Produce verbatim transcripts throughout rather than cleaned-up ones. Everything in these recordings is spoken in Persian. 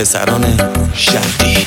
پسران شرقی.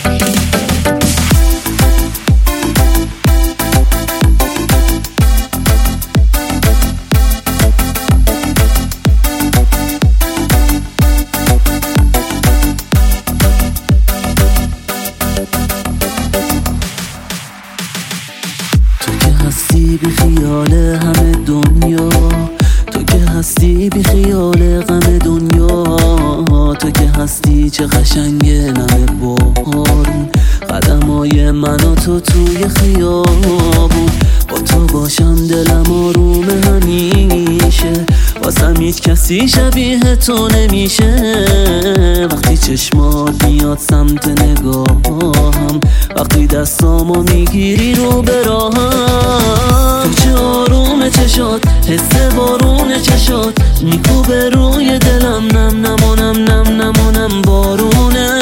هستی بی خیال همه دنیا، تو که هستی بی خیال غم دنیا، تو که هستی چه قشنگه نمه بارون، قدمای من و تو توی خیابون، با تو باشم دلم آروم همیشه، واسم هیچ کسی شبیه تو نمیشه. وقتی چشمات میاد سمت نگاهم، وقتی دستامو میگیری رو به راهم، تو چه آروم چشات، حس بارون چشات میکوبه روی دلم، نم نمونم نم نمونم بارونه.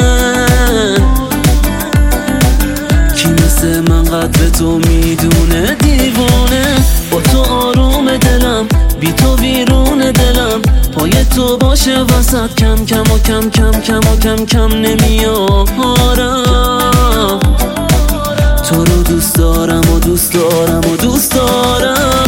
کی مثل من قدر تو میدونه دیوونه، با تو آروم دلم، بی تو بیرون دلم، پای تو باشه وسط، کم کم و کم کم کم و کم کم نمیارم. تو رو دوست دارم و دوست دارم و دوست دارم.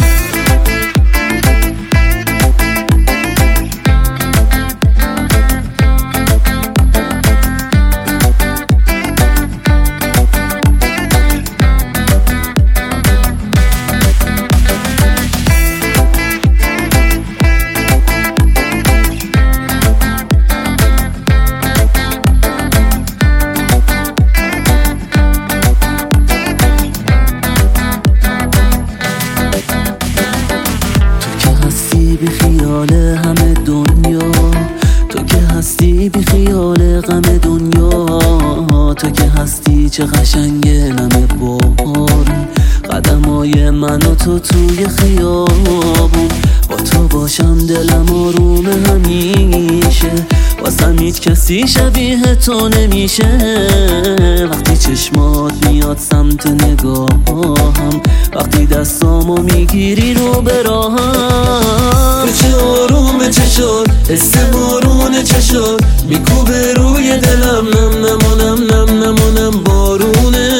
بی خیال همه دنیا، تو که هستی بی خیال غم دنیا، تو که هستی چه قشنگه نمه بارون، قدمای من و تو توی خیابون، با تو باشم دلم آروم همیشه، واسم هیچ کسی شبیه تو نمیشه. وقتی چشمات میاد سمت نگاهم، وقتی دستامو میگیری رو به راهم، تو چه آروم چشات، حس بارون چشات میکوبه روی دلم، نم نمونم نم نمونم بارونه.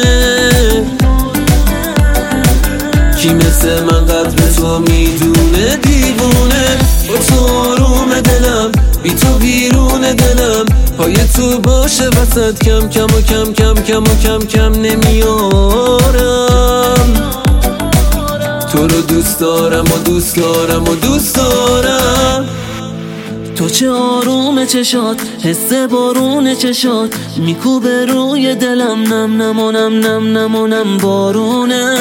کی مثل من قدر تو میدونه دیوونه، با تو آروم دلم، بی تو بیرون دلم، پای تو باشه وسط، کم کم و کم کم کم و کم کم نمیارم. تو رو دوست دارم و دوست دارم و دوست دارم. تو چه آروم چشات، حس بارون چشات میکوبه روی دلم، نم نمونم نم نمونم بارونه.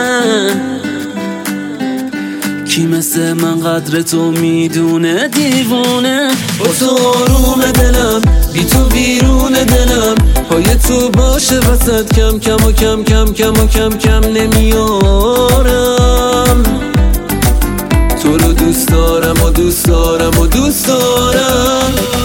کی مثل من قدر تو میدونه دیوونه، با تو آروم دلم، بی تو بیرون دلم، پای تو باشه وسط، کم کم و کم کم کم و کم کم نمیارم. تو رو دوست دارم و دوست دارم و دوست دارم.